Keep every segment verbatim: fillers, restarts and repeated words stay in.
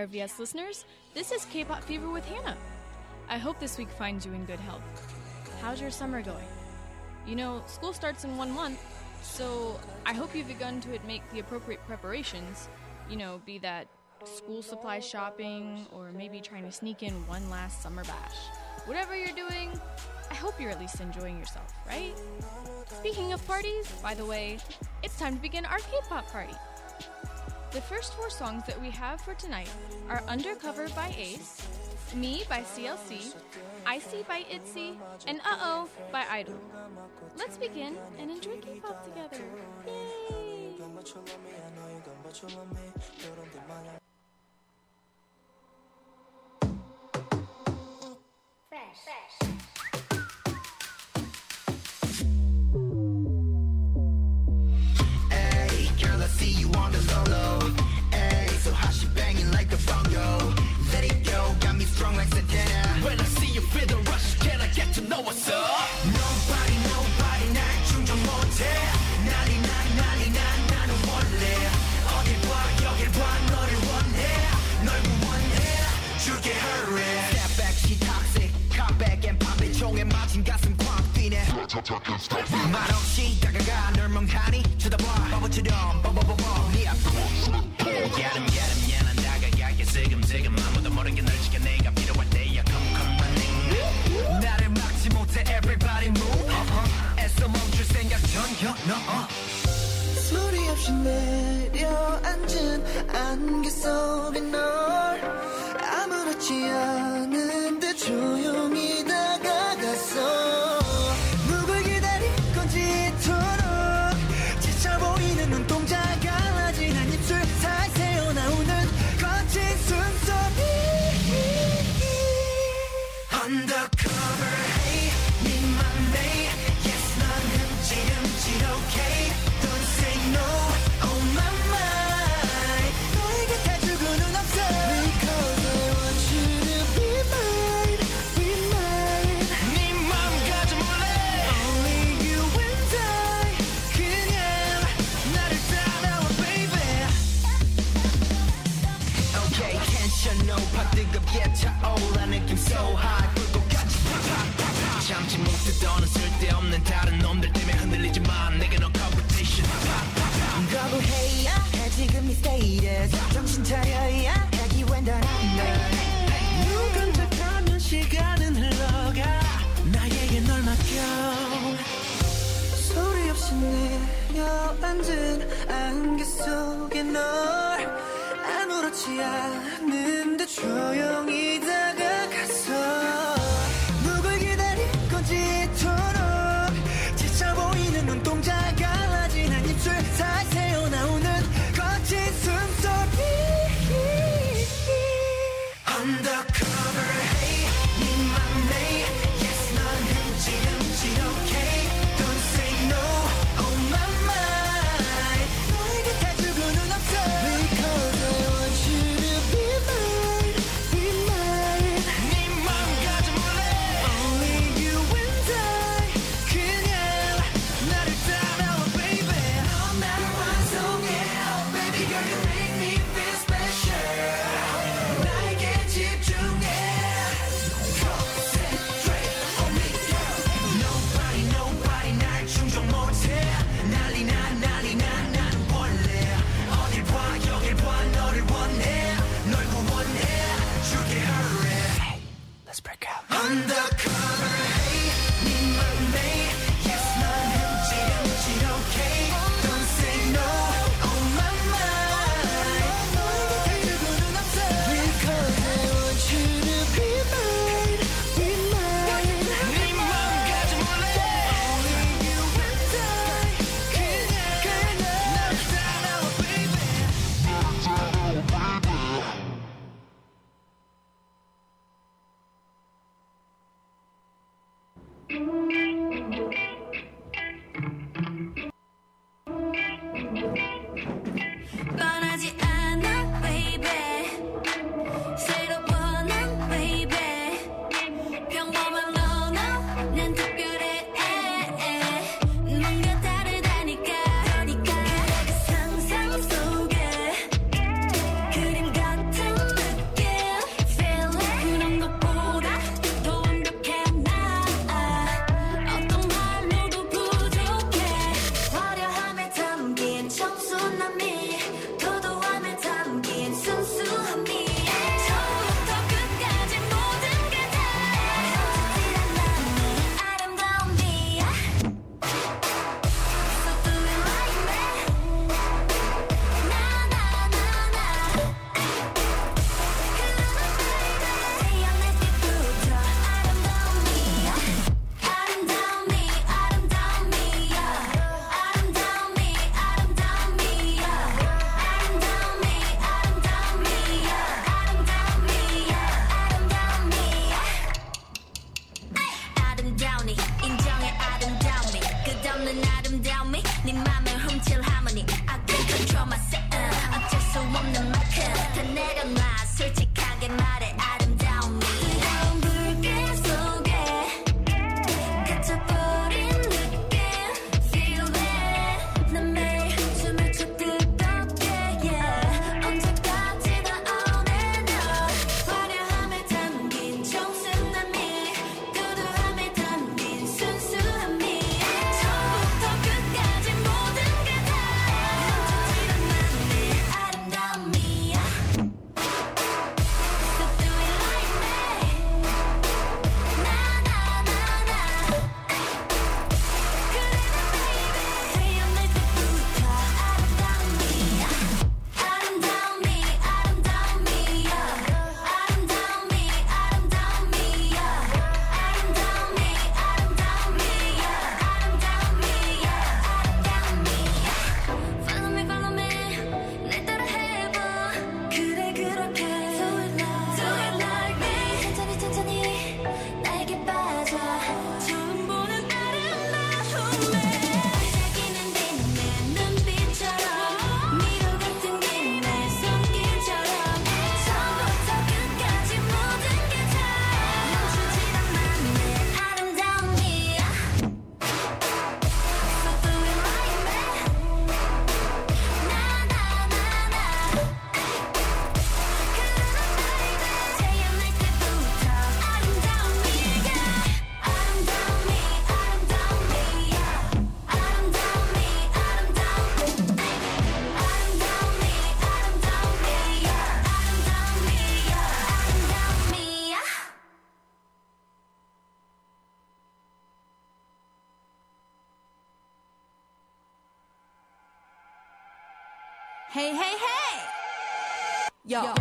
R V S listeners. This is K-Pop Fever with Hannah. I hope this week finds you in good health. How's your summer going? You know, school starts in one month, so I hope you've begun to make the appropriate preparations. You know, be that school supply shopping or maybe trying to sneak in one last summer bash. Whatever you're doing, I hope you're at least enjoying yourself, right? Speaking of parties, by the way, it's time to begin our K-pop party. The first four songs that we have for tonight are Undercover by Ace, Me by C L C, Icy by ITZY, and Uh-Oh by Idol. Let's begin and enjoy K-pop together. Yay! Fresh. Fresh. Hey, girl, I see you on the low low. Hey, so how she banging like a bongo? Let it go, got me strong like Santana. When I see you feel the rush, can I get to know what's up? Nobody, nobody, 날 충전 못해. 난리 난리 난리 난 나는 원래. 어딜 봐, 여길 봐, 너를 원해. 널 원해, 줄게 hurry. Step back, she toxic. Come back and pop it. 총에 맞은 가슴 꽉 뛰네. 말없이 다가가 널 멍하니 쳐다봐. 바보처럼 뻔뻔뻔뻔 네 앞으로. 야름 야름 야난 다가가게 지금지금 아무도 모르게 널 지켜 내가 필요할 때야 come come running. 나를 막지 못해 everybody move. uh-huh. 애써 멈출 생각 전혀 no. uh. 소리 없이 내려앉은 안개 속에 널 아무렇지 않은데 조용히 다가갔어. 누굴 기다릴 건지 이토록 지쳐 보이는 눈동자 갈라진 한 입술 사이 새어나오는 거친 숨소리. Undercover hey 네 맘에 yes 난 흠질흠질 okay. Don't say no oh my mind. 너의 곁에 두고는 없어. Because I want you to be mine, be mine. 네 맘 가져볼래. Only you and I. 그냥 나를 따라와 baby. Okay 텐션 높아 뜨겁게 차올라 느낌 so high. 불꽃같이 팍팍팍팍 참지 못해 더는 쓸데없는 다른 놈들 때문에 흔들리지만 내게 no competition. 팍팍팍 거부해야 해 지금 이 status. 정신 차려야 해 기회는 넌. 눈 깜짝하면 시간은 흘러가. 나에게 널 맡겨. 소리 없이 내려앉은 안개 속에 널 아무렇지 않은데 조용히 다가갔어. 누굴 기다릴 건지 이토록 지쳐 보이는 눈동자 갈라진 한 입술 사이 새어나오는 거친 숨소리. Undercover hey 네 맘에 yes 난 흠질흠질 okay. Don't say no oh my mind. 너의 곁에 두고는 없어. Because I want you to be mine, be mine. 네 맘 가져볼래. Only you and I. 그냥 나를 따라와 baby. 넌 나를 완성해 baby girl you make me feel special. 나에게 집중해 concentrate on me girl. Nobody nobody 날 충족 못해. 난리 난 난리 난 나는 원래. 어딜 봐 여길 봐 너를 원해. 널 구원해 줄게 hurry. Let's break out. Undercover hey 네 맘에 yes 난 흠질흠질 okay. Don't say no oh my mind. 너의 곁에 두고는 없어. Because I want you to be mine, be mine. 네 맘 가져볼래. Only you and I. 그냥 그냥 나를 따라와 baby. 뻔하지 않아 baby. 새로워 난 baby. 평범한 너 난 특별해. 뭔가 다르다니까. 그러니까 그 상상 속에 그림 같은 느낌. Hey, hey, hey! Yo. Yo.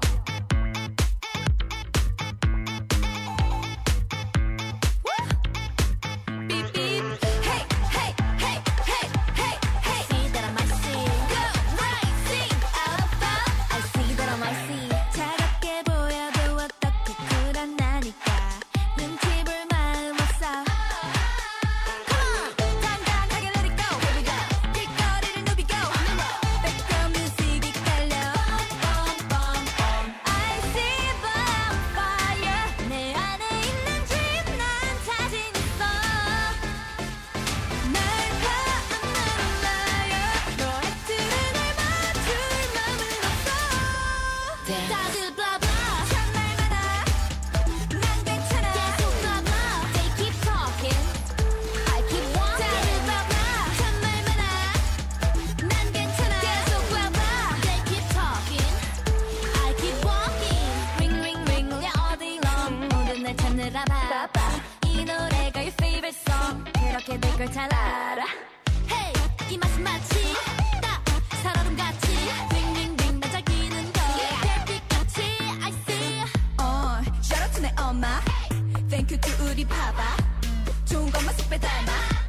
이 노래가 your favorite song 그렇게 될 걸 잘 알아 Hey 이 맛은 마치 딱 살얼음 같이 빙빙빙 반짝이는 거 별빛같이 I see 어 shout out to 내 엄마 Thank you to 우리 파파 좋은 것만 쏙 빼닮아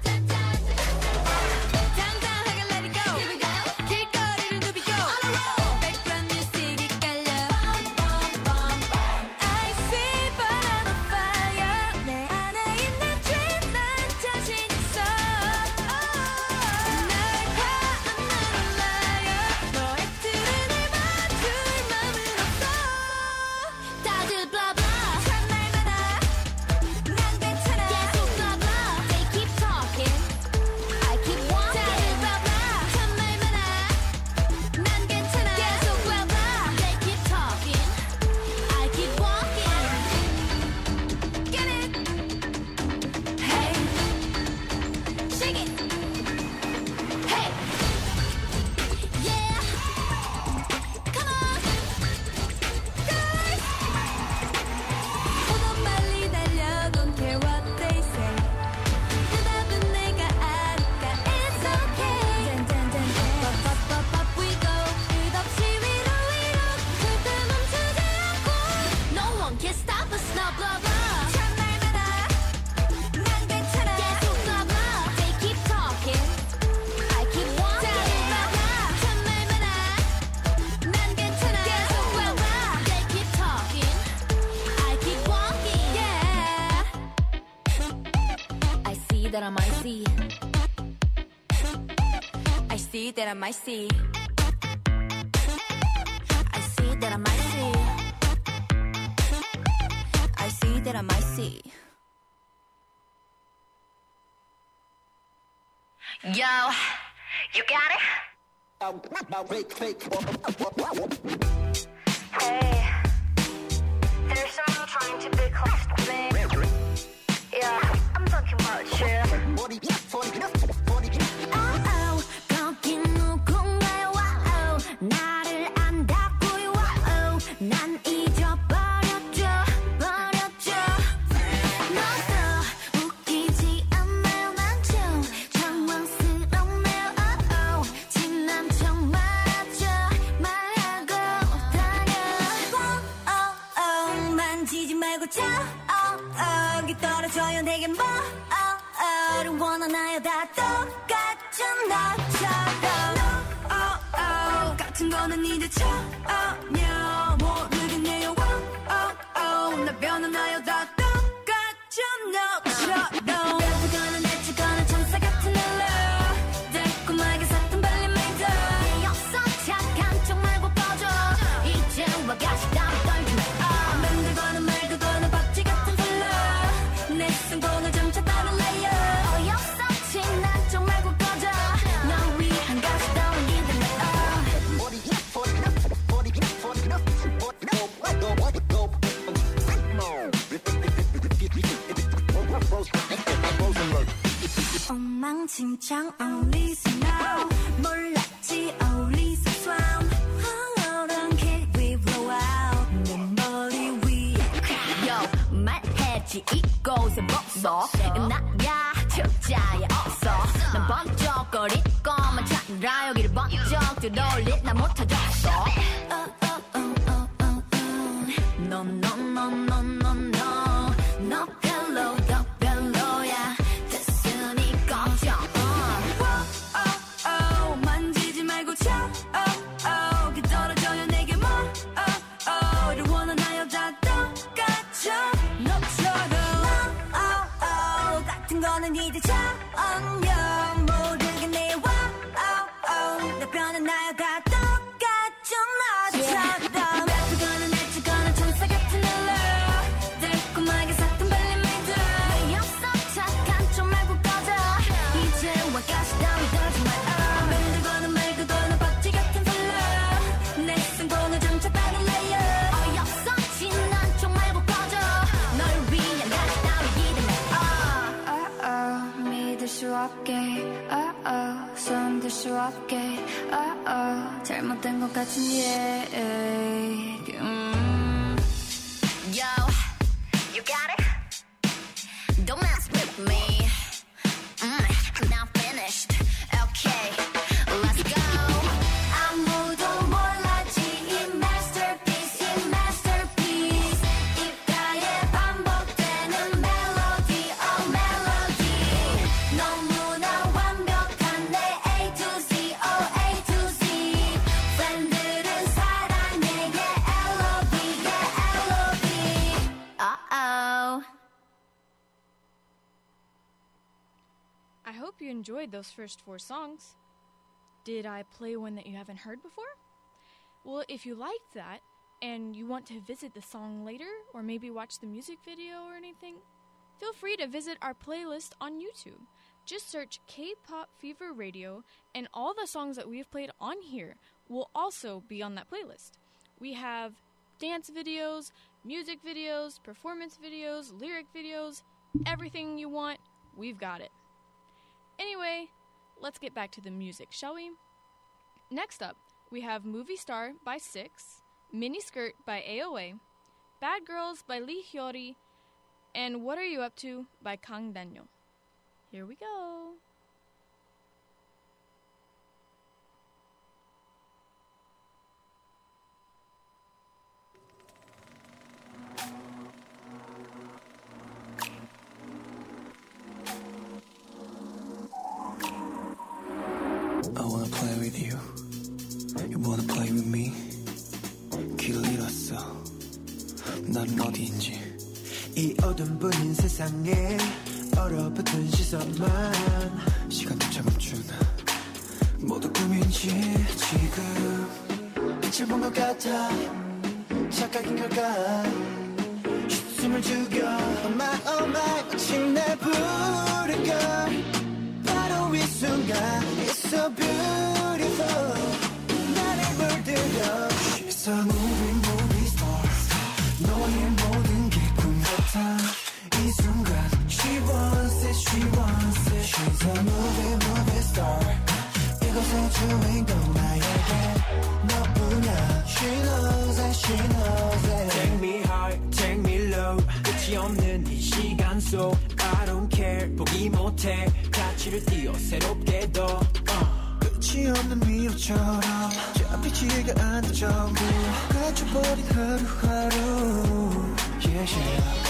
당당하게 let it go Here we go 길거리를 누비고 On a roll background music이 깔려 I see burn on fire 내 안에 있는 dream 난 자신 있어 날 봐 I'm not a liar 너의 틀에 날 맞출 맘은 없어 다들 blah blah 참말 많아 난 괜찮아 계속 blah blah They keep talking I keep walking 다들 blah blah 참말 많아 난 괜찮아 계속 blah blah They keep talking I keep walking Get it Hey Shake it Hey Yeah Come on Guys 보다 빨리 달려 Don't care what they say 대답은 내가 아니까 It's okay 짠짠짠짠 Pop pop pop pop we go 끝없이 위로 위로 절대 멈추지 않고 No one can stop us now blah blah 참말 많아 난 괜찮아 계속 blah blah They keep talking I keep walking 다들 blah blah 참말 많아 난 괜찮아 계속 blah blah They keep talking I keep walking Yeah I see that I might see I see that I might see I see that I might see I see that I might see Yo, you got it? Hey, there's someone trying to be close to me. Yeah, I'm talking about you. Oh, oh, 거긴 누군가요? Wow, 나를 안다고요? Wow, 난 잊어버렸죠, 버렸죠. 너도 웃기지 않나요? 난 좀 당황스럽네요. Oh, oh, 지난 척 말하죠, 말하고 다녀. Oh, oh, oh, 만지지 말고 자. Oh, oh, 기 떨어져요 내게 뭐? Oh, oh를 원하나요? 다 똑같죠 나처럼. Oh, oh, 같은 거는 이제 전혀 모르겠네요. Oh, oh, 나 변하나요? 다 똑같죠 너처럼. 뺏어가는 내치거나 천사 같은 널로 달콤하게 사탕 발린 맹도 내 없어 착한 척 말고 꺼져 이제 와가시 땀 떨지 마. 만들거나 말거나 박쥐 같은 플로 내 승부는 점차 다른 레이어 어이없어 친한 척 말고 꺼져 널 위한 가시 떠올리는 내 엉망진창 어울리서 now 몰랐지 어울리서 swoon 황홀한 길 we blow out 내 머리 위에 Yo 말해지 이곳에 벗어 나야 투자에 없어 난 번쩍거릴 것만 찾느라 여기를 번쩍 들어올릴 난 못하겠어 No no no no no no No 별로 더 별로야 됐으니 꺼져 oh, oh, 만지지 말고 쳐 oh, oh, 떨어져요 내게 뭐 oh, oh, 를 원하나요 다 똑같죠 너처럼 oh, oh, 같은 거는 이제 정녕 모든 게 내와 oh, oh, 나 변하나요 다 똑같죠 너처럼 뱉거나 내치거나 천사 같은 널로 달콤하게 샀던 발림이들 왜 없어 착한 척 말고 꺼져 이제 와가시 따위 떨지 마 뱉거나 말거나 박쥐 같은 별로 내 성공을 장착하는 레이어 어이없어 지난 척 말고 꺼져 널 위한 가시 따위 기대네 oh, oh, 믿을 수 없게 oh, oh, 손들 수 없게 oh, oh, 잘못된 것 같은 얘기 음. Yo, you got it? Don't mess with me mm, I'm not finished Okay, let's go 아무도 몰랐지 이 masterpiece 이 masterpiece 입가에 반복되는 멜로디 oh 멜로디 너무나 완벽한 내 A to Z oh A to Z 팬들은 사랑해 yeah L O V yeah L O V Uh-oh I hope you enjoyed those first four songs. Did I play one that you haven't heard before? Well, if you liked that and you want to visit the song later or maybe watch the music video or anything, feel free to visit our playlist on YouTube. Just search K-Pop Fever Radio and all the songs that we've played on here will also be on that playlist. We have dance videos, music videos, performance videos, lyric videos, everything you want, we've got it. Anyway, let's get back to the music, shall we? Next up, we have Movie Star by Six, Miniskirt by A O A, Bad Girls by Lee Hyori, and What Are You Up To by Kang Daniel. Here we go. I wanna play with you. You wanna play with me. 길을 잃었어. 나는 어디인지. 이 어둠 부는 세상에 얼어붙은 시선만 시간조차 멈춘 모두 꿈인지 지금 빛을 본 것 같아. 착각인 걸까. 숨을 죽여. Oh my oh my 마침내 부른 걸. 바로 이 순간 It's so beautiful 나를 물들여 She's a movie movie star 너의 모든 게 꿈 같아 이 순간 She wants it she wants it She's a movie movie star 이곳의 주인공 나에게 너뿐이야 She knows it she knows it Take me high take me low 끝이 없는 이 시간 속 I don't care 포기 못해 가치를 띄어 새롭게 더 uh. 끝이 없는 미로처럼 저 빛이 가안될 정도 갇혀버린 하루하루 yeah, yeah.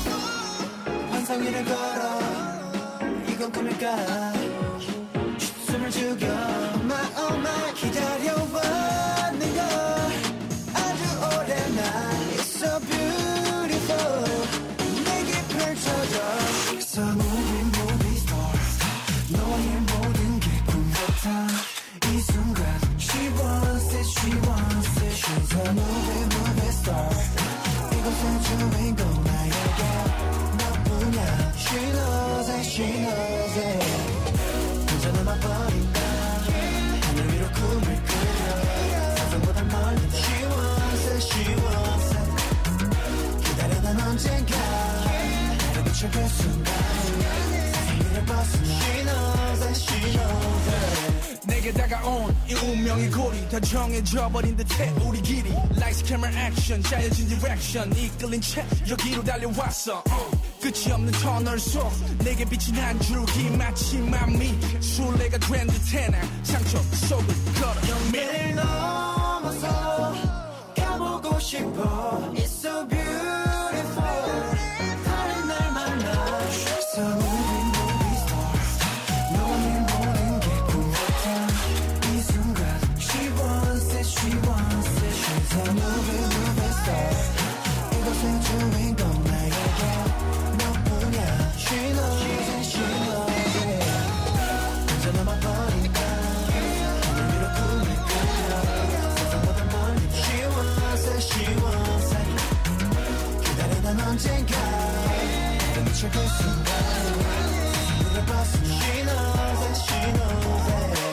환상 위를 걸어 이건 꿈일까 숨을 죽여 my oh my 기다려왔는 걸 아주 오랜 날 It's so beautiful 내게 펼쳐져 It's a movie movie star 너의 모든 게 꿈 같아 이 순간 She wants it she wants it She's a movie movie star 이곳의 주인공 나에게 너뿐이야 She knows it she knows it 혼자 남아버린다 하늘 위로 꿈을 그려 상상보다 멀리 She wants it she wants it 기다려 난 언젠가 나를 비춰 그 순간 세상을 벗어나 She knows it she knows it 내게 다가온 이 운명의 고리 다 정해져버린 듯해 우리 길이 Lights camera action 짜여진 direction 이끌린 채 여기로 달려왔어 uh. 끝이 없는 터널 속 내게 비친 한 줄기 마치 맘이 술래가 된 듯해 난 상처 속을 걸어 영매를 넘어서 가보고 싶어 It's so beautiful 다른 날 만나 So moving movie star 너를 보는 게 꿈 같아 이 순간 She wants it, she wants it She's a moving movie star 이곳의 주인공 나에게 너뿐이야 She knows and she knows it 혼자 남아버린 나 하늘 위로 꿈을 그려 세상보다 멀리 She wants it, she wants it 기다리던 언젠가 내가 미칠 그 순간 세상을 봤으면 She knows it, she knows it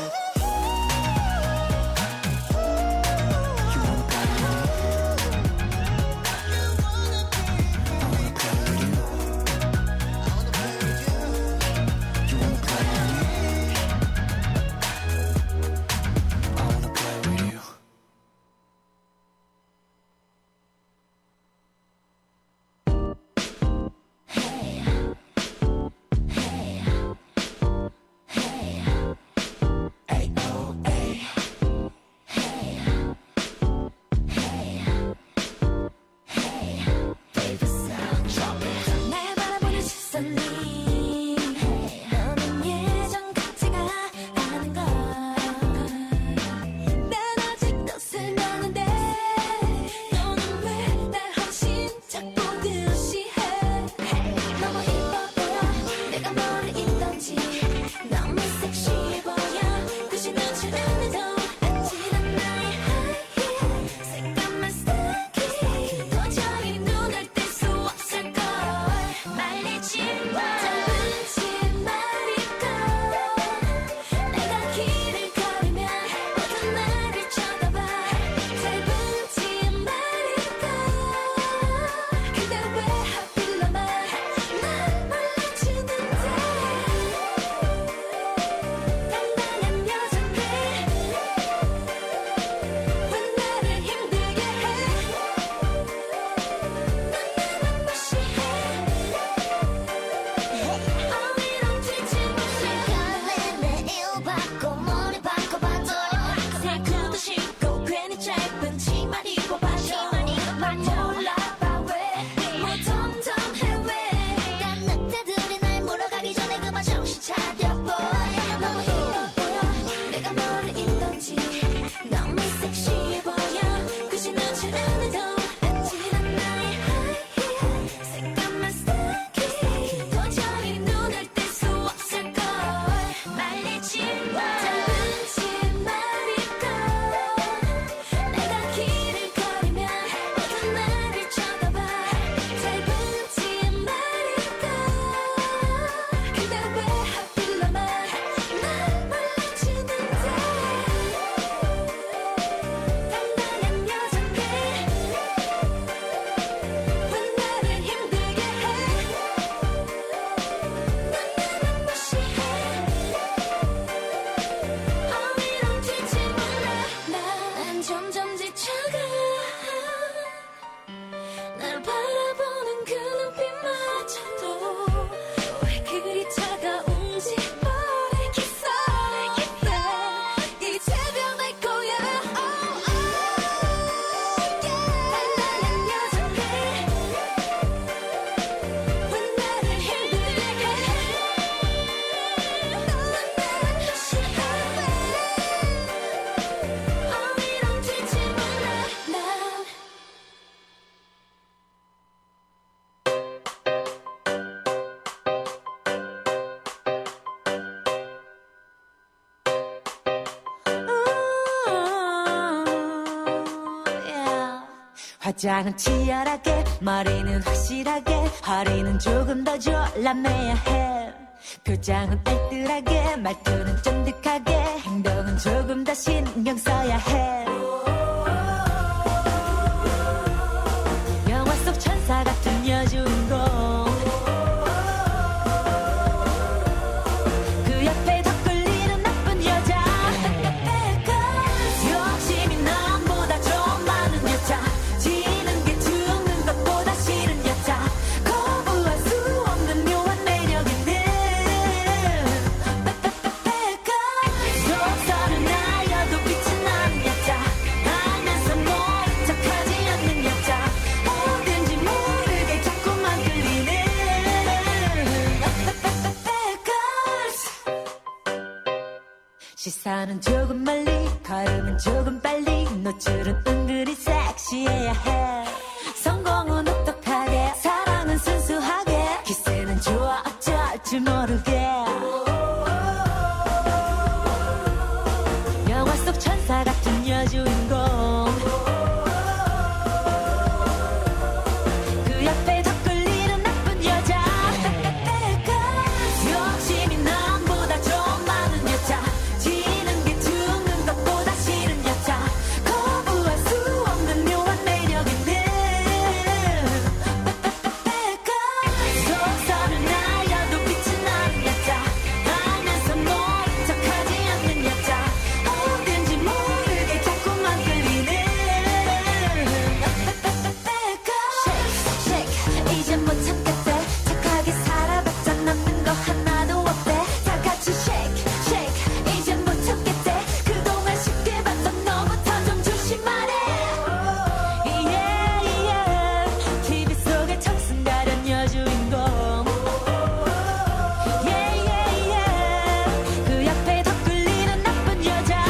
You wanna play with me I wanna play with you I wanna play with you You wanna play with me I wanna play with you 날 바라보는 시선이 너는 예전 같지가 않은 걸 난 아직도 설명한데 너는 왜 날 헌신짝 보듯이 해 너무 이뻐 보여 내가 뭐를 입던지 너무 섹시해 보여 굳이 눈치 안 해도 아찔한 나의 하이힐 새까만 스타킹 도저히 눈을 뗄 수 없을걸 말리지 마 짧은 치마리고 내가 길을 걸으면 모두 나를 쳐다봐 짧은 치마리고 근데 왜 하필 너만 날 몰라주는데 당당한 여잔데 왜 나를 힘들게 해 난 무시해 어리렁치지 무시해 매일 받고 머리 바꿔봐도 새 구두 신고 괜히 짧은 치마 입어봐도 몰라봐 왜뭐 덤덤해 왜 딴늑대들이 날 물어가기 전에 그만 정신 차려봐 너무 이뻐 보여 내가 뭐를 입던지 너무 섹시해 보여 굳이 눈치 안 해도 아찔한 나의 하이힐 새까만 스타킹 도저히 눈을 뗄 수 없을걸 말리지 마 짧은 치마리고 내가 길을 걸으면 모두 나를 쳐다봐 짧은 치마리고 근데 왜 하필 너만 날 몰라주는데 당당한 여잔데 왜 나를 힘들게 해 난 나만 무시해 어리렁치지 몰라 난 점점 지쳐가 날 바라보는 그 눈빛마저도 왜 그리 차가운지 모르겠어 이제 변할 거야 oh, oh, yeah. 당당한 여잔데 왜 나를 힘들게 해 넌 나만 무시해 어리렁치지 몰라 난 화장은 치열하게 머리는 확실하게 허리는 조금 더 졸라매야 해 표정은 알뜰하게 말투는 쫀득하게 행동은 조금 더 신경 써야 해 영화 속 천사 같은 여주인공 그 옆에 더 끌리는 나쁜 여자 욕심이 남보다 좀 많은 여자 지는 게 죽는 것보다 싫은 여자 거부할 수 시선은 조금 멀리 걸음은 조금 빨리 노출은 은근히 섹시해야 해 성공은 똑똑하게 사랑은 순수하게 기세는 좋아 어쩔 줄 모르게 영화 속 천사 같은 여주인공 그 옆에 더 끌리는 나쁜 여자 욕심이 남보다 좀 많은 여자 지는 게 죽는 것보다 싫은 여자 거부할 수 없는 묘한 매력 있는 속선을 날려도 빛이 나는 여자 알면서 모른 척하지 않는 여자 어딘지 모르게 자꾸만 끌리는 Shake, shake 이제 못 참겠대 착하게 살아봤자 남는 거 하나도 없대 다 같이 shake, shake 이제 못 참겠대 그동안 쉽게 봤던 너부터 좀 조심하래 Yeah, yeah 티비 속의 청순 가련 여주인공 Yeah, yeah, yeah 그 옆에 더 끌리는 나쁜 여자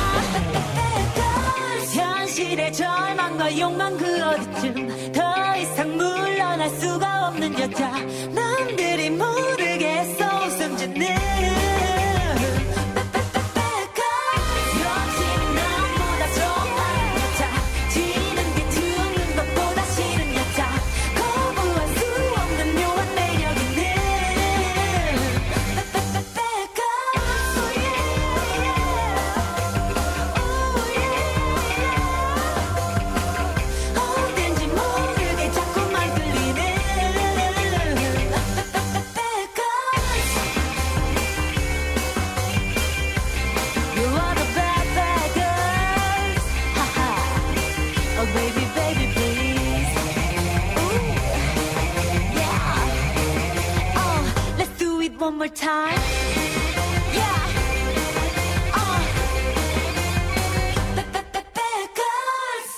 현실의 절망과 욕망 그 어디쯤 더 이상 물러날 수가 없는 여자 남들이 모르겠어 웃음 짓는 욕심이 남보다 좀 많은 여자 지는 게 죽는 것보다 싫은 여자 거부할 수 없는 묘한 매력 있는 어딘지 모르게 자꾸만 끌리는 You are the bad, bad girls Haha Oh baby, baby, please Ooh Yeah Oh, let's do it one more time Yeah Oh Bad, bad, bad, bad girls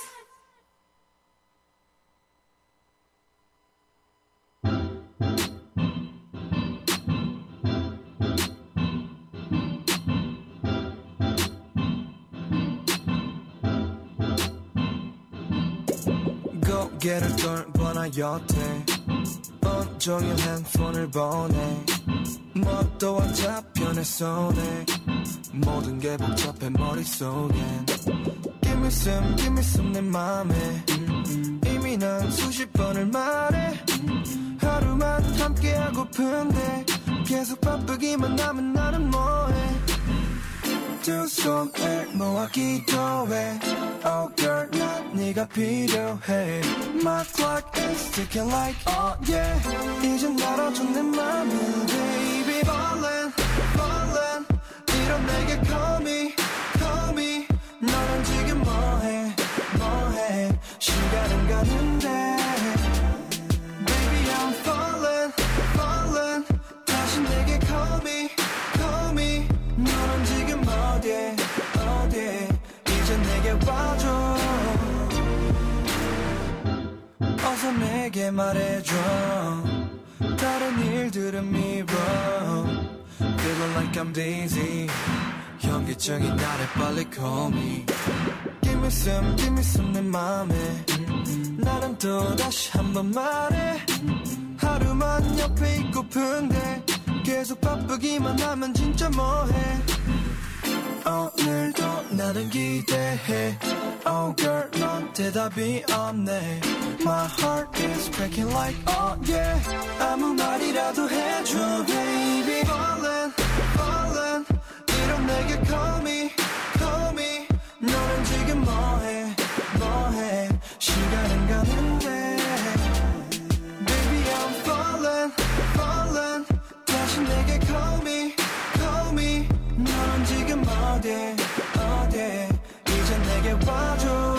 고개를 돌거나 여태 온종일 핸드폰을 보내 뭣도 잡혀 내 손에 모든 게 복잡해 머릿속엔 Give me some, give me some 내 맘에 이미 난 수십 번을 말해 하루만 함께 하고픈데 계속 바쁘기만 하면 나는 뭐해 두 손을 모아 기도해 Oh girl 난 네가 필요해 My clock is ticking like oh yeah 이제 날아줘 내 맘을 baby Ballin', ballin' 이런 내게 call me, call me 너는 지금 뭐해, 뭐해 시간은 가는데 Baby I'm falling, falling 다시 내게 call me, call me 너는 지금 어디에, 어디에 이제 내게 와줘 어서 내게 말해줘 다른 일들은 미뤄 Feeling like I'm dizzy 현기증이 나를 빨리 call me Give me some, give me some 내 맘에 나는 또 다시 한번 말해 하루만 옆에 있고픈데 계속 바쁘기만 하면 진짜 뭐해 오늘도 나는 기대해 Oh girl 넌 대답이 없네 My heart is breaking like oh yeah 아무 말이라도 해줘 baby Falling, falling 이런 내게 call me, call me 너는 지금 뭐해, 뭐해 시간은 가는데 Baby I'm falling, falling 다시 내게 call me, call me 너는 지금 어디에, 어디에 이제 내게 와줘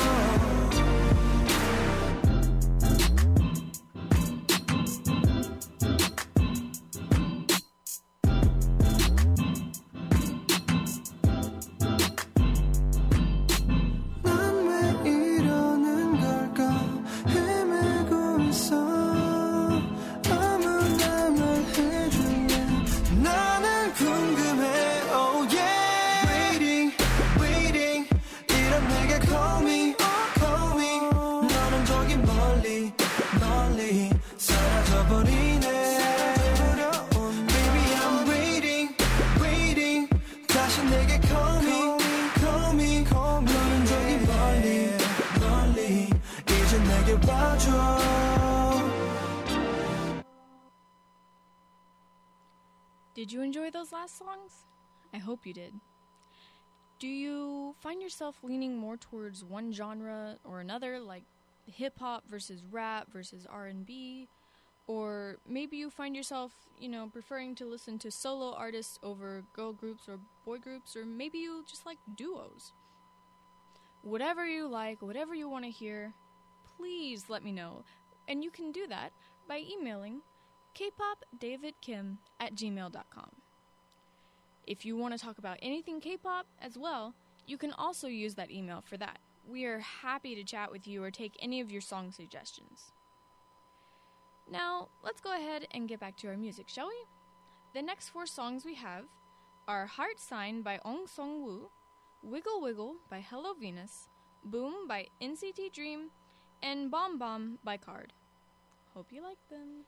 Did you enjoy those last songs? I hope you did. Do you find yourself leaning more towards one genre or another, like hip-hop versus rap versus R and B? Or maybe you find yourself, you know, preferring to listen to solo artists over girl groups or boy groups, or maybe you just like duos. Whatever you like, whatever you want to hear, please let me know. And you can do that by emailing k pop david kim at gmail dot com. If you want to talk about anything K-pop as well, you can also use that email for that. We are happy to chat with you or take any of your song suggestions. Now, let's go ahead and get back to our music, shall we? The next four songs we have are Heart Sign by Ong Sung-woo, Wiggle Wiggle by Hello Venus, Boom by N C T Dream, and Bomb Bomb by Card. Hope you like them.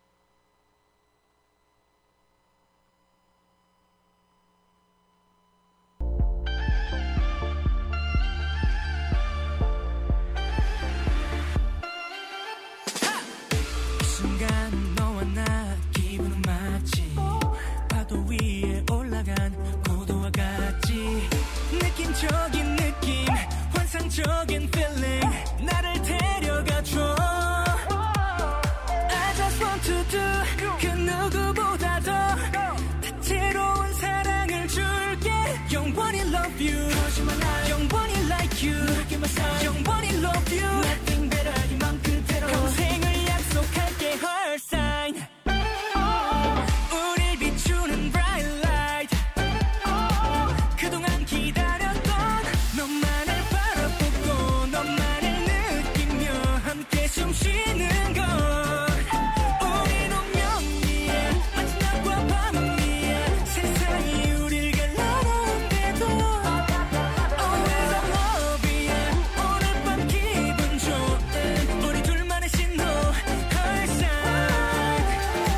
느낌적인 느낌 환상적인 feeling 나를 데려가줘 I just want to do 그 누구보다도 다채로운 사랑을 줄게 영원히 love you 영원히 like you 영원히 love you Nothing better 이 맘 그대로 평생을 약속할게 Heart sign 우릴 비추는 bright light 그동안 기다렸던 너만을 바라보고 너만을 느끼며 함께 숨쉬는 것 우린 운명이야 마치 낮과 밤이야 세상이 우릴 갈라놓은데도 Always on love이야 오늘 밤 기분 좋은 우리 둘만의 신호 Heart sign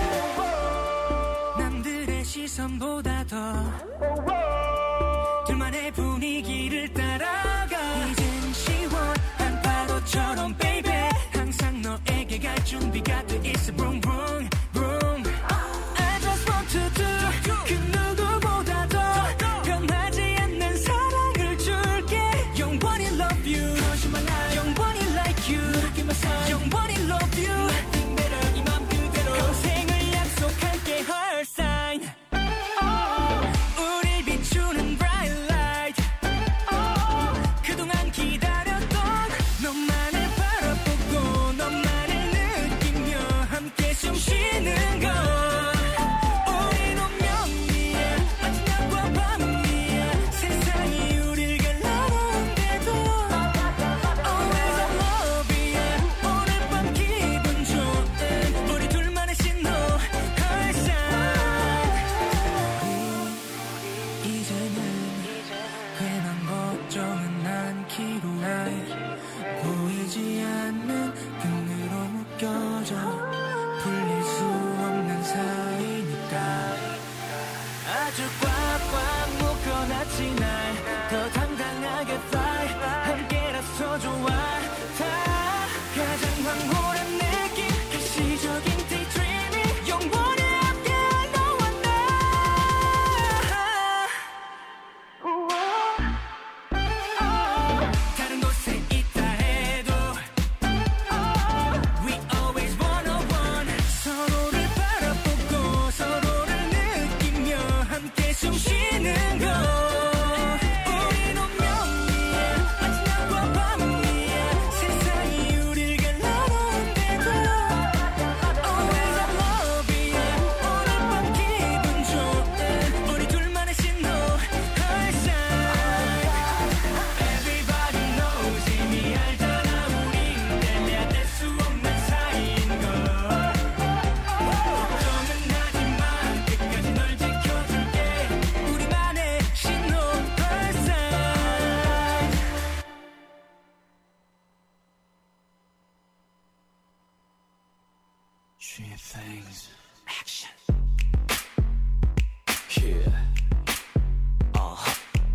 남들의 시선보다 더 둘만의 분위기를 따라가 이젠 시원한 파도처럼 baby 항상 너에게 갈 준비가 돼 있어 vroom vroom vroom I just want to do 그 누구보다도 변하지 않는 사랑을 줄게 영원히 love you 영원히 like you 영원히 love you Nothing better 이 맘 그대로 평생을 약속할게 Heart sign 우릴 비추는 bright light 그동안 기다렸던 너만을 바라보고 너만을 느끼며 함께 숨쉬는 것 우린 운명이야 마치 낮과 밤이야 세상이 우릴 갈라놓은데도 Always on love이야 오늘 밤 기분 좋은 우리 둘만의 신호 Heart sign 이제는 괜한 걱정은 않기로 해 보이지 않는 끈으로 묶여져 풀릴 수 없는 사이니까 아주 꽉꽉 묶어놨지 날 더 당당하게 fly 함께라서 좋아 다 가장 황홀한 느낌 일시적인 daydreaming 영원히 함께 너와 나 다른 곳에 있다 해도 We always one on one 서로를 바라보고 서로를 느끼며 함께 숨쉬는 것 우린 운명이야 마치 낮과 밤이야 세상이 우릴 갈라놓은데도 Always on love이야 오늘 밤 기분 좋은 우리 둘만의 신호 Heart sign Everybody knows 이미 알잖아 우린 뗄래야 뗄 수 없는 사이인 걸 걱정은 하지마 끝까지 널 지켜줄게 우리만의 신호 Heart sign Three things. Action Yeah. Uh-huh.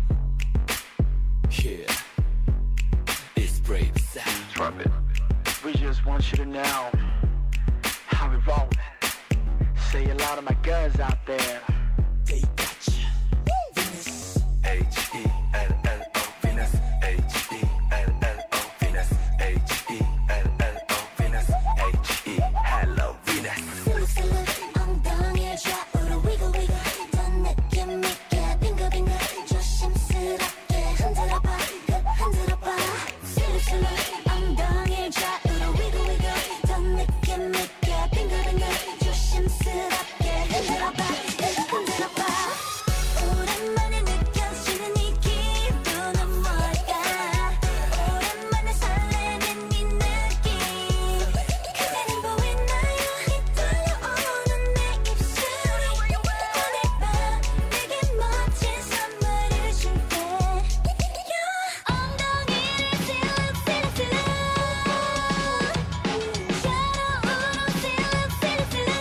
Yeah. It's brave sound. Drop it. We just want you to know how we roll. Say a lot of my girls out there. H E L L O Venus H E L L O Venus H E L L O Venus H E Hello Venus 슬슬슬 엉덩이를 좌우로 wiggle wiggle 더 느낌 있게 빙글빙글 조심스럽게 흔들어봐 그 흔들어봐 슬슬슬 엉덩이를 좌우로 wiggle wiggle 더 느낌 있게 빙글빙글 조심스럽게 흔들어봐 그 흔들어봐 오랜만에 느껴지는 이 기분은 뭘까 오랜만에 설레는 이 느낌 그대는 보이나요 이 떨려오는 내 입술이 오늘 밤 내게 멋진 선물을 줄게 엉덩이를 슬슬슬 샤로우로 슬슬슬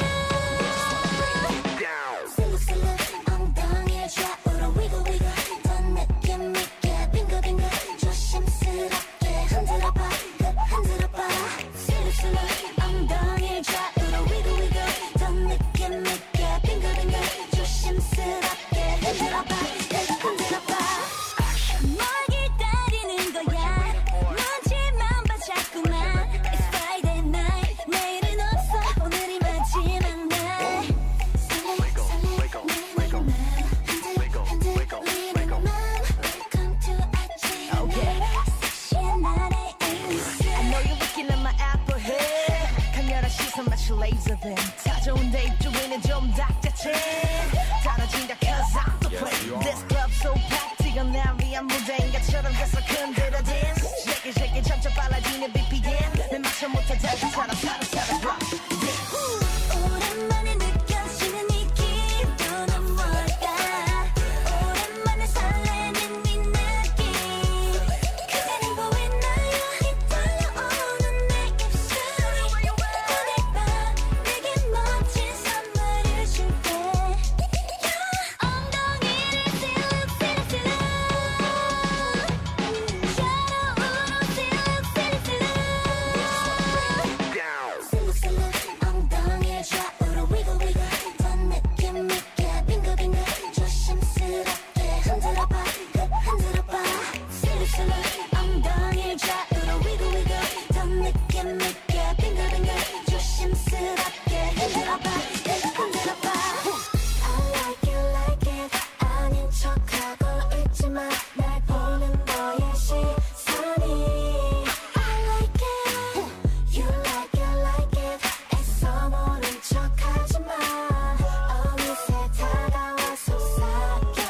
슬슬슬 엉덩이를 좌우로 wiggle wiggle 더 느낌 있게 빙글빙글 조심스럽게 흔들어봐 그 흔들어봐 슬슬슬 엉덩이를 좌우로 wiggle wiggle 더 느낌 있게 빙글빙글 조심스럽게 흔들어봐 그 흔들어봐 뭘 기다리는 거야 눈치만 봐 자꾸만 It's Friday night 내일은 없어 오늘이 마지막 날 설레 설레 내 맘 흔들 흔들리는 맘 Welcome to our dream 섹시한 나의 에이스 I know you're looking at my apple head 강렬한 시선 마치 laser beam 찾아온 데입 주위는 좀 닥자체 떨어진다 cause I'm the play This club so packed 이건 날 위한 무대인 것처럼 계속 흔들어 dance Shake it shake it 점점 빨라지는 비피엠 내 맞춰 못해 달빛처럼 사람 사람 rock 오랜만에 느껴지는 이 기분은 뭘까 오랜만에 설레는 이 느낌 그대는 보이나요 이 떨려오는 내 입술이 오늘 밤 내게 멋진 선물을 줄게 엉덩이를 슬슬슬 샤로우로 슬슬슬 슬슬슬 엉덩이를 좌우로 wiggle wiggle 더 느낌 있게 빙글빙글 조심스럽게 흔들어봐 그 흔들어봐 슬슬슬 엉덩이를 좌우로 wiggle wiggle 더 느낌 있게 빙글빙글 조심스럽게 흔들어봐 그 흔들어봐 I like it like it 아닌 척하고 있지만 날 보는 너의 시선이 I like it You like it like it 애써 모른 척하지만 어느새 다가와 속삭여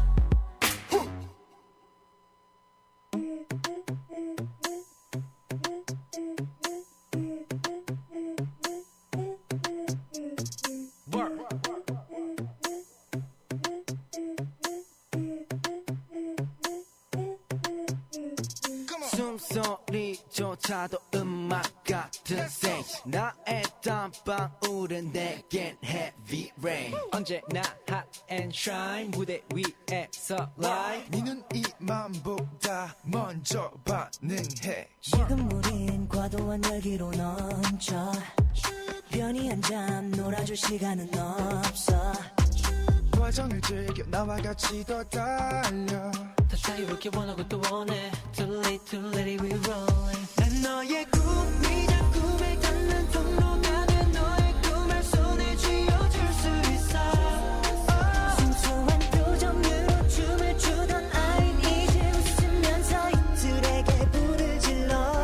숨소리조차도 음악 같은 stage 나의 땀방울은 내겐 heavy rain 언제나 hot and shine 무대 위에서 live 니는 이 맘보다 먼저 반응해 지금 우린 과도한 열기로 넘쳐 편히 앉아 놀아줄 시간은 없어 과정을 즐겨 나와 같이 더 달려 더 자유롭게 원하고 또 원해 Too late too late we rolling 난 너의 꿈이자 꿈에 닿는 통로가 돼 너의 꿈을 손에 쥐어줄 수 있어 순수한 표정으로 춤을 추던 아인 이제 웃으면서 이들에게 불을 질러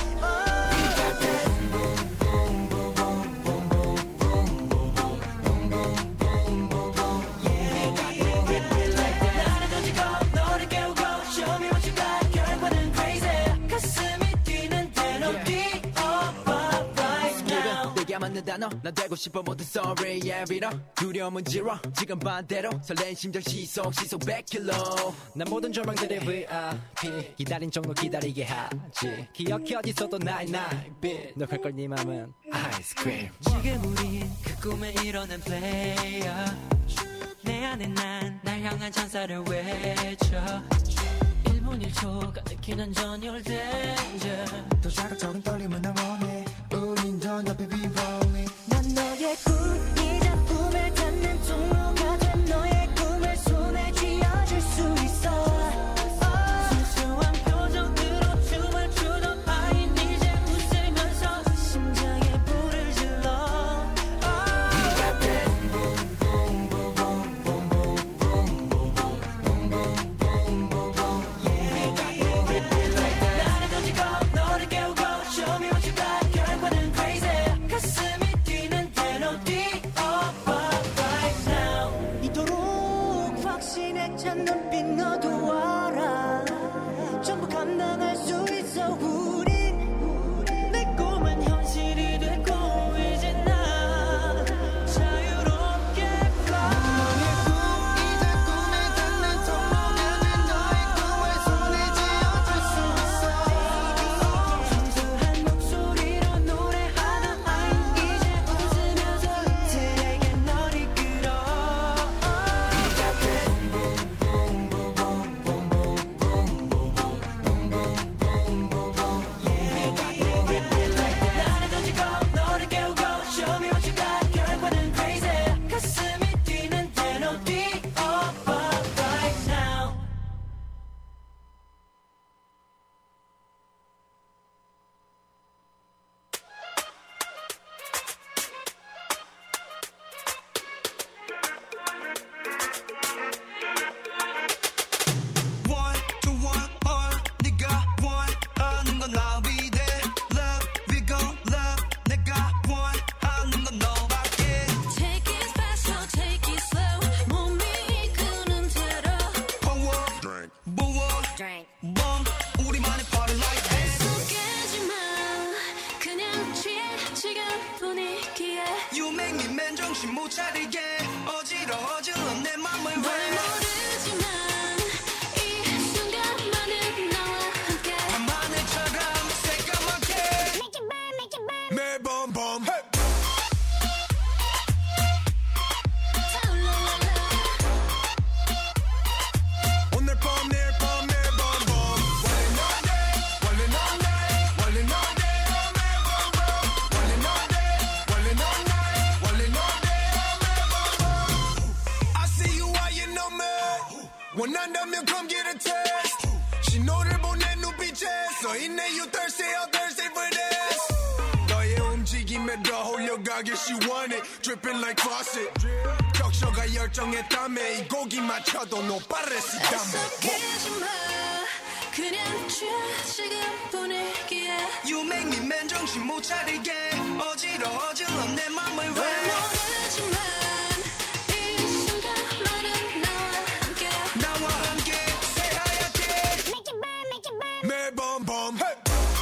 나를 던지고 너를 깨우고 Show me what you got 결과는 crazy 가슴이 뛰는 대로 뛰어봐 right now 내게 맞는 단어 난 되고 싶어 모든 sorry yeah 빌어 두려움은 zero 지금 반대로 설레는 심장 시속 시속 백 킬로미터 난 모든 절망들의 브이 아이 피 기다린 정도 기다리게 하지 기억해 어디서도 나의 나이빛 너 갈걸 네 맘은 아이스크림 지금 우린 그 꿈에 이뤄낸 플레이어 내 안에 난 날 향한 찬사를 외쳐 일 분 일 초가 느끼는 전율 danger 더 자극적인 떨림은 나 원해 우린 더 높이 be rolling 난 너의 꿈이자 꿈을 닿는 통로가 된 너의 꿈을 손에 쥐어줄 수 있어 원한다면 come get a test 신호를 보낸 눈빛에 써있네 you thirsty or thirsty for this 너의 움직임에 더 홀려가길 she want it dripping like faucet 적셔가 열정의 땀에 이 고기 맞춰도 no pares y 애석해지마 그냥 취해 지금 분위기에 You make me 맨정신 못 차리게 어지러워져 넌 내 맘을 왜 모르지만 이 순간 너는 나와 함께 나와 함께 새하얗게 Make it burn, make it burn 매번 밤 hey.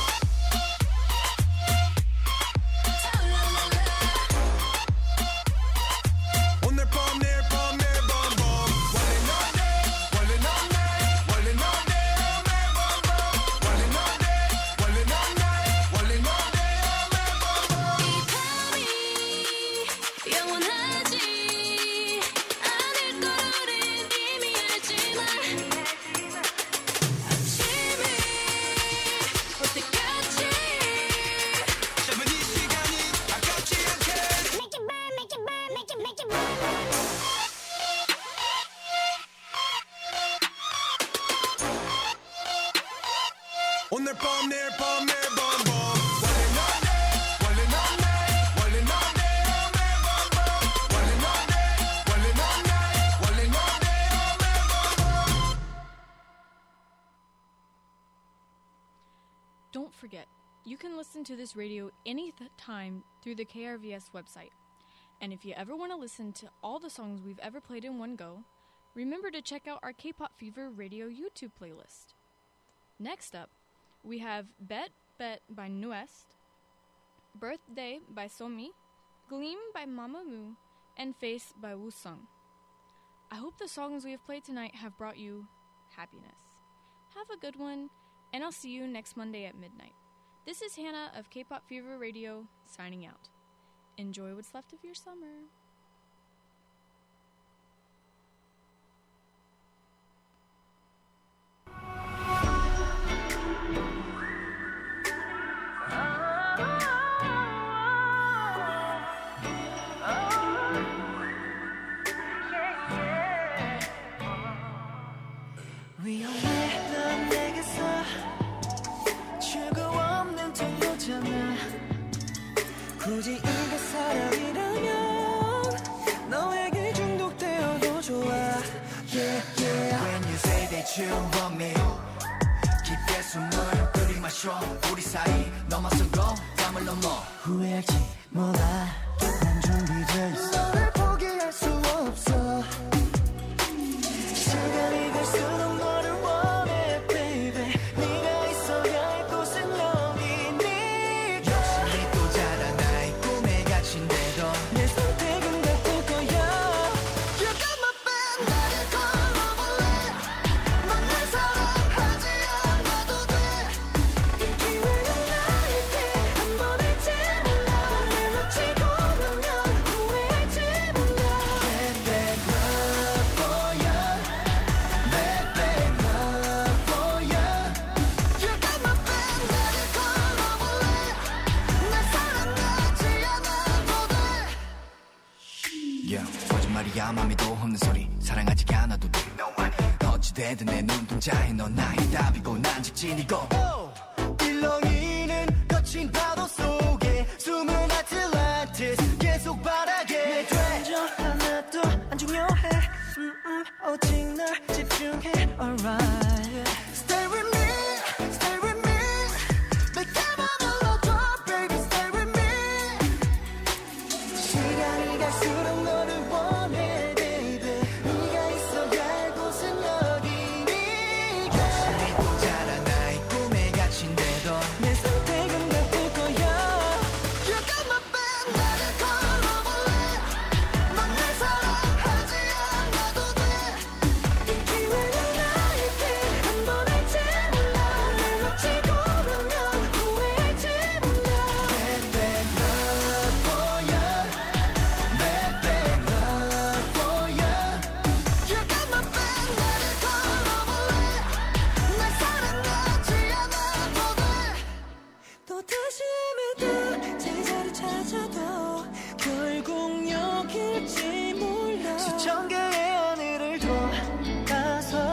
오늘 밤 내일 밤 매번 밤 원래 너네 원래 너네 원래 너네 매번 밤 원래 너네 원래 너네 원래 너네 매번 밤 이 밤이 영원하지 않을 걸 우린 이미 알지만 아침이 올 때까지 짧은 이 시간이 아깝지 않게 Make it burn, make it burn, make it, make it burn 오늘 밤 내일 밤 매번 밤 원래 너네 원래 너네 원래 너네 매번 밤 원래 너네 원래 너네 원래 너네 매번 밤 Don't forget, you can listen to this radio any th- time through the K R V S website. And if you ever want to listen to all the songs we've ever played in one go, remember to check out our K-pop Fever radio YouTube playlist. Next up, we have Bet Bet by Nuest, Birthday by Somi, Gleam by Mamamoo, and Face by Woo-sung. I hope the songs we have played tonight have brought you happiness. Have a good one, and I'll see you next Monday at midnight. This is Hannah of K-pop Fever Radio, signing out. Enjoy what's left of your summer. 위험해 넌 내게서 출구 없는 통로잖아 굳이 이게 사랑이라면 너에게 중독되어도 좋아 yeah, yeah. When you say that you want me 깊게 숨을 들이마셔 우리 사이 넘어서고 담을 넘어 후회할지 몰라 난 준비돼 있어 너를 포기할 수 없어 시간이 갈수록 너를 원해 baby 네가 있어야 할 곳은 여기니 욕심이 또 자라 나의 꿈에 갇힌데도 내 선택은 바꿀 거야 You got my back 나를 걸어볼래 넌 날 사랑하지 않아도 돼 이 기회가 나에게 한 번일지 몰라 날 놓치고 나면 후회할지 몰라 Bad bad love for you Bad bad love for you You got my back 나를 걸어볼래 날 사랑하지 않아도 돼 Yeah 거짓말이야 맘에도 없는 소리 사랑하지 않아도 돼 어찌되든 내 눈동자에 넌 나의 답이고 난 직진이고 일렁이는 거친 파도 속에 숨은 아틀란티스 계속 바라게 내 감정 하나도 안 중요해 음, 음, 오직 널 집중해 alright Stay with me Stay with me 내게만 눌러줘 baby Stay with me 시간이 갈수록 너를 원해 baby 네가 있어야 할 곳은 여기니 욕심이 또 자라 나의 꿈에 갇힌데도 내 선택은 바꿀 거야 You got my back 나를 걸어볼래 넌 날 사랑하지 않아도 돼 이 기회가 나에게 한 번일지 몰라 날 놓치고 나면 후회할지 몰라 Bad bad love for you Bad bad love for you You got my back 나를 걸어볼래 날 사랑하지 않아도 돼 또 다시 헤매다 제자리 찾아도 결국 여길지 몰라 수천 개의 하늘을 돌아서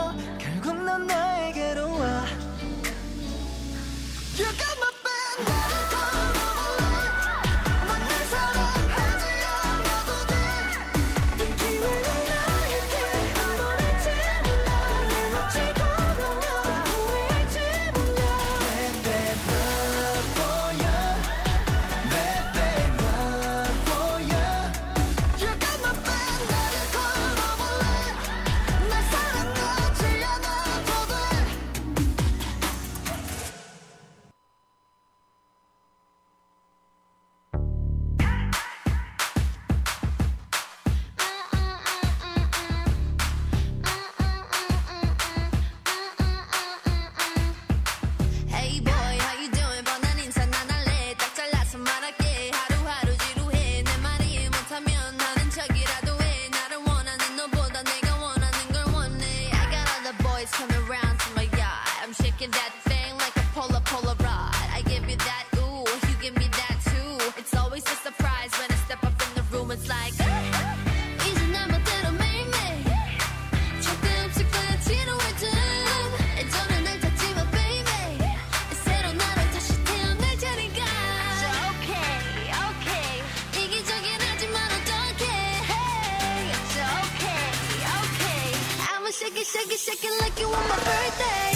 it, shake it, shake it like you want my birthday.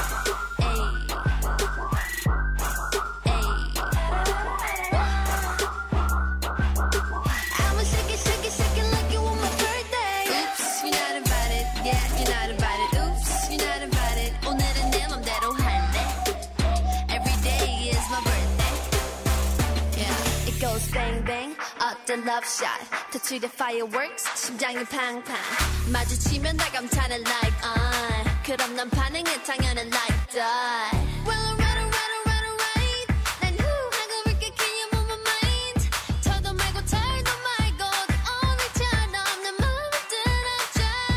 I'ma shake it, shake it, shake it like you want my birthday. Oops, you're not invited. Yeah, you're not invited. Oops, you're not invited. 오늘은 내 맘대로 할래. Every day is my birthday. Yeah, it goes bang bang. 어떤 love shot. 터치의 fireworks. 심장이 팡팡. 마주치면 다 감탄을 like uh. 그럼 난 반응은 당연히 like that. Well, alright, alright, alright, alright. 난 후 하고 볼게. Can you move my mind? 더도 말고 덜도 말고 그 오늘처럼 내 맘을 들어줘.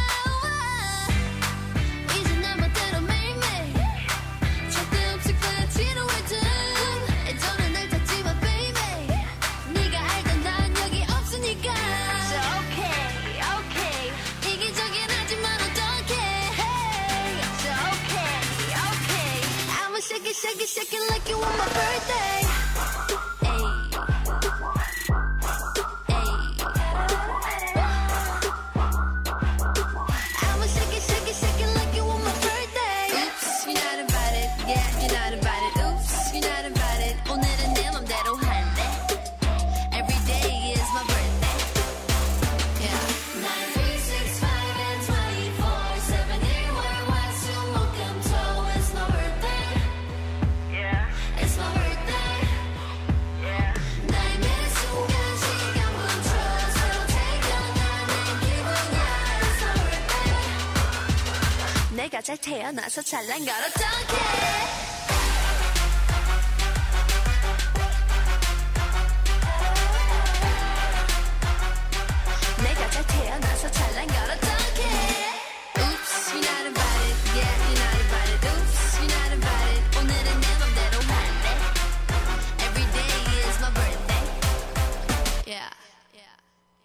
이제 난 멋대로 매일매일 절대 없을 거야 지루해져. 애정은 날 찾지 마 baby. 네가 알던 난 여기 없으니까. So okay, okay. 이기적인 하지만 어떡해. Hey, so okay, okay. I'ma shake it, shake it, shake it like you want my birthday. Hey, I'ma shake it, shake it, shake it like you want my birthday. Oops, you're not invited. Yeah, you're not invited. Oops, you're not invited. 오늘은 내 맘대로 할래. Every day is my birthday. Yeah. nine, three, six, five, and twenty-four seven 일월 화수목금토. It's my birthday. Yeah. It's my birthday. Yeah. 나의 매일 순간 시간 멈춰. 새로 태어나는 기분이야. It's my birthday. 내가 잘 태어나서 잘난 걸 어떡해. 내가 잘 태어나서 잘난 걸 어떡해. Oops, you're not invited. Yeah, you're not invited. Oops, you're not invited. 오늘은 내 맘대로 할래. Every day is my birthday. Yeah, yeah.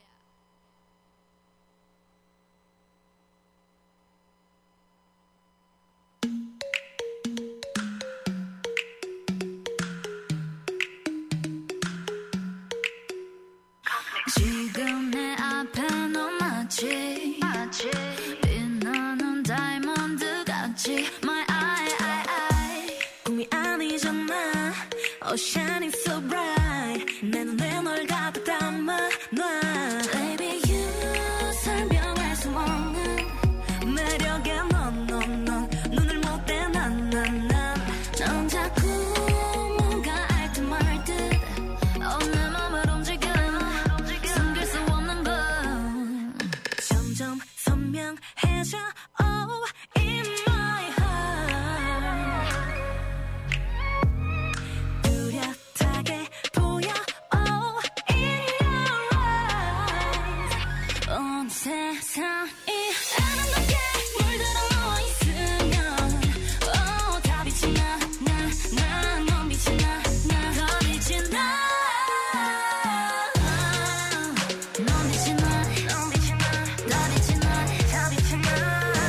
지금 내 앞에 너 맞지? 빛나는 다이아몬드 같이 My eye, eye, eye. 꿈이 아니잖아. Oh shining so bright. 내 눈에 널 가득 담아놔. Baby you 설명할 수 없는 매력에 넌, 넌, 넌 눈을 못 떼 난, 난, 난. 넌 자꾸 뭔가 알 듯 말 듯. Oh 내 맘을 움직여. 숨길 수 없는 건 점점 선명해져. Oh in my heart. 뚜렷하게 보여. Oh in your eyes. 온 세상이 아름답게 물들어 너와 있으면 Oh 다 빛이 나, 나, 나. 넌 빛이 나, 나. 더 빛이 나. 넌 빛이 나, 넌 빛이 나. 더 빛이 나, 더 빛이 나.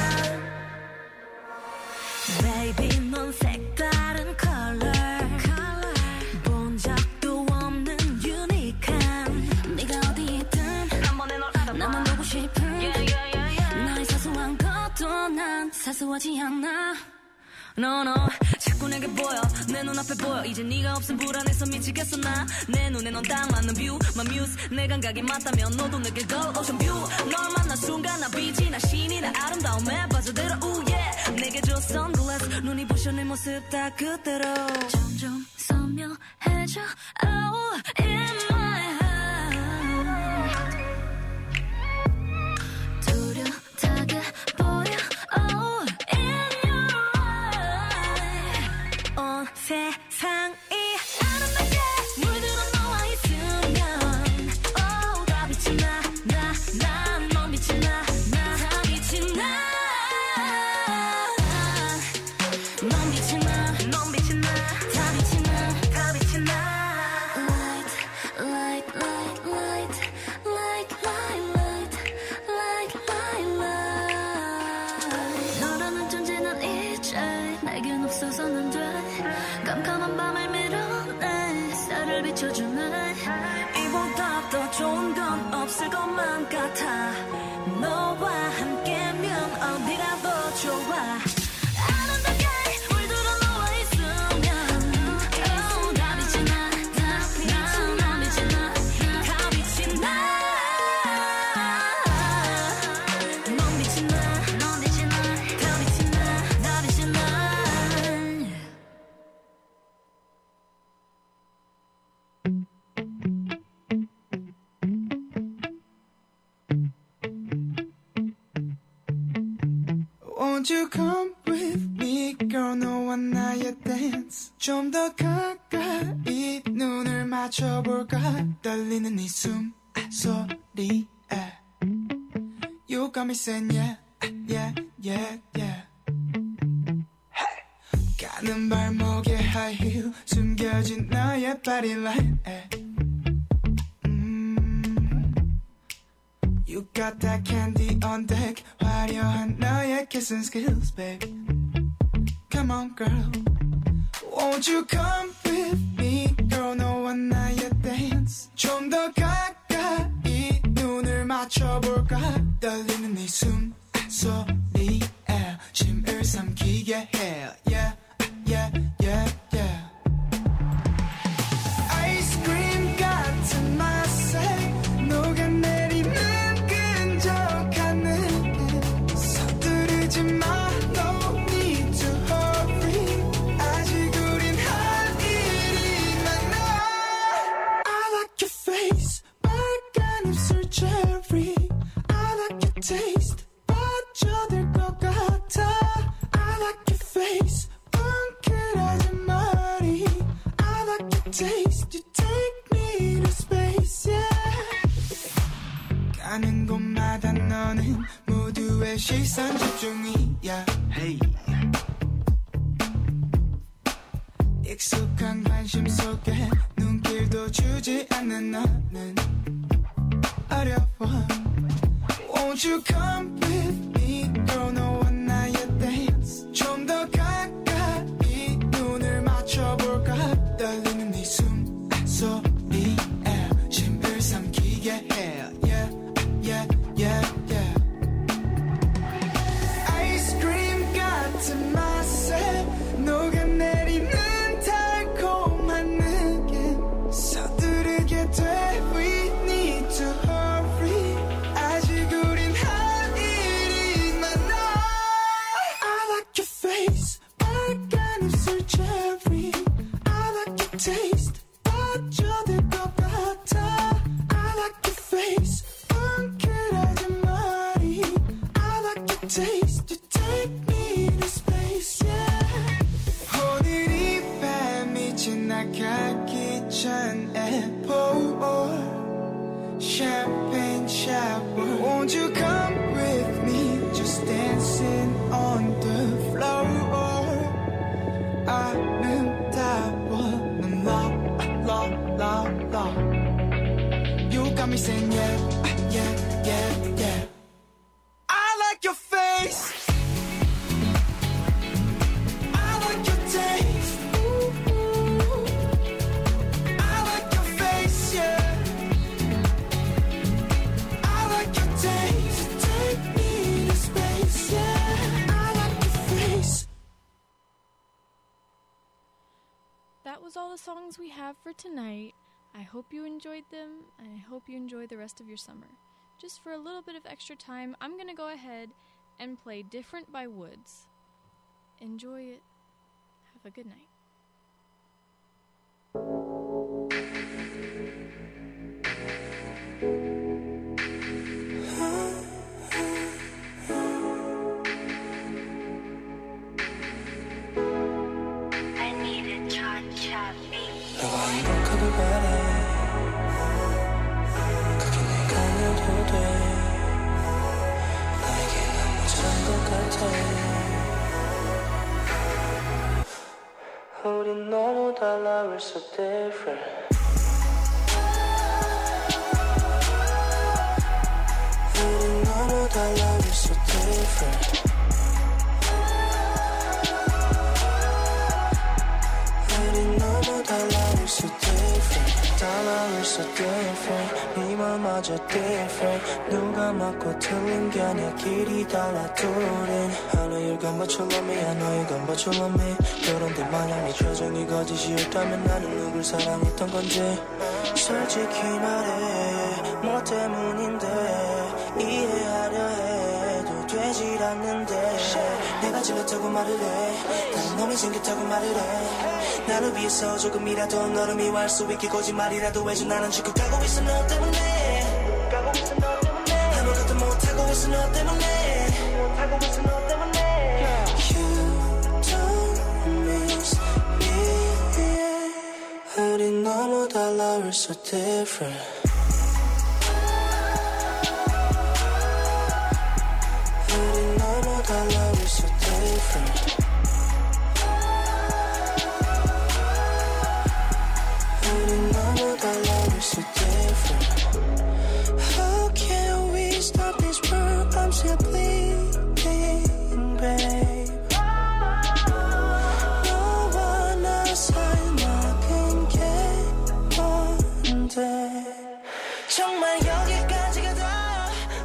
Baby 넌 색다른 color. 본 적도 없는 유니크한. 네가 어디 있든 나만 보고 싶은 너의 사소한 것도 난 사소하지 않아. No no 자꾸 내게 보여. 내 눈앞에 보여. 이제 네가 없음 불안해서 미치겠어 나. 내 눈에 넌 딱 맞는 뷰 My muse 내 감각이 맞다면 너도 느낄 걸 Ocean view. 널 만난 순간 나 빛이 나 신이 나 아름다움에 빠져들어 ooh yeah. 내게 줘 sunglass 눈이 부셔 내 모습 다 그대로. 점점 선명해져 Oh in my heart. 뚜렷하게 보여 Oh in your eyes. 온 세상이 아름답게 물들어 너와 있으면 Oh 다 빛이 나, 나, 나. 넌 빛이 나, 나. 다 빛이 나. 넌 빛이 나, 넌 빛이 나. 다 빛이 나, 다 빛이 나. Won't you come with me girl 너와 나의 dance 좀 더 가까이 눈을 맞춰볼까 떨리는 네 숨소리에 You got me saying yeah yeah yeah yeah 가는 발목에 high heel 숨겨진 너의 body line mm. You got that candy on deck 화려한 너의 kissing skills baby Come on girl Won't you come with me girl 너와 나의 dance 좀 더 가까이 눈을 맞춰볼까 떨리는 네 숨소리에 심을 삼키게 해 yeah yeah yeah yeah 아이스크림 같은 맛에 녹아내리는 끈적한 느낌 서두르지 마 no need to hurry 아직 우린 할 일이 많아 I like your face 빨간 입술 cherry I like your taste 빠져들 것 같아 I like your face 뭉클해진 머리 I like your taste You take me to space yeah 가는 곳마다 너는 모두의 시선 집중이야 hey. 익숙한 관심 속에 눈길도 주지 않는 너는 어려워 Won't you come with me girl 너와 나의 dance 좀 더 가까이 눈을 맞춰볼까 떨리는 네 숨소리에 심을 삼키게 해 yeah yeah yeah yeah 아이스크림 같은 맛에 녹아내리는 달콤한 느낌 서두르게 돼 We need to hurry 아직 우린 할 일이 많아 I like your face 빨간 입술 cherry I like your taste 빠져들 것 같아 I like your face 뭉클해진 머리 I like your taste You take me to space yeah 오늘 이 밤이 지나가기 전에 pour champagne shower Won't you come with me Just dancing on the floor 아름다워 넌 la la la la You got me saying yeah yeah yeah yeah I like your face I like your taste ooh, ooh. I like your face yeah I like your taste Take me to space yeah I like your face That was all the songs we have for tonight. I hope you enjoyed them, and I hope you enjoy the rest of your summer. Just for a little bit of extra time, I'm going to go ahead and play Different by Woods. Enjoy it. Have a good night. 너가 행복하길 바래 그게 내가 아니어도 돼 나에게 너무 작은 것 같아 우린 너무 달라 We're so different 우린 너무 달라 We're so different 우린 너무 달라 We're so different 달라 We're so different 네 맘마저 different 누가 맞고 틀린 게 아니야 길이 달라 둘은 하나의 감바처럼이야 너의 감바처럼이 그런데 만약 네 표정이 거짓이었다면 나는 누굴 사랑했던 건지 솔직히 말해 뭐 때문인데 이해하려 해도 되질 않는데 내가 질렸다고 말을 해 다른 놈이 생겼다고 말을 해 나를 위해서 조금이라도 너를 미워할 수 있게 거짓말이라도 해줘 나는 지금 가고 있어 너 때문에 가고 있어 너 때문에 아무것도 못하고 있어 너 때문에 못하고 있어 너 때문에 달라, we're so different. 우리 너무 달라, we're so different. 우리 너무 달라, we're so different. How can we stop this world? I'm still bleeding, babe. 너와 나 사이 막은 게 뭔데? 정말 여기까지가 다.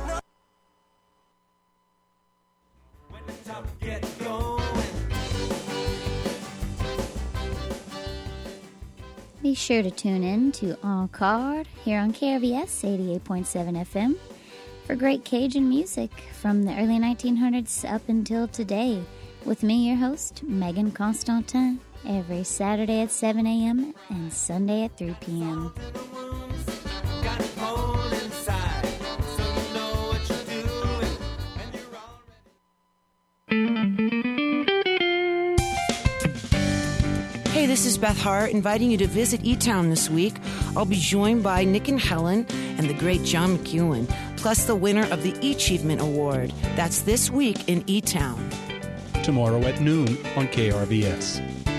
When the top get going. Be sure to tune in to En Card here on K R V S eighty-eight point seven F M for great Cajun music from the early nineteen hundreds up until today with me, your host, Megan Constantin, every Saturday at seven a.m. and Sunday at three p.m. Hey, this is Beth Hart inviting you to visit E-Town this week. I'll be joined by Nick and Helen and the great John McEwen, plus the winner of the E-Achievement Award. That's this week in E-Town. Tomorrow at noon on K R V S.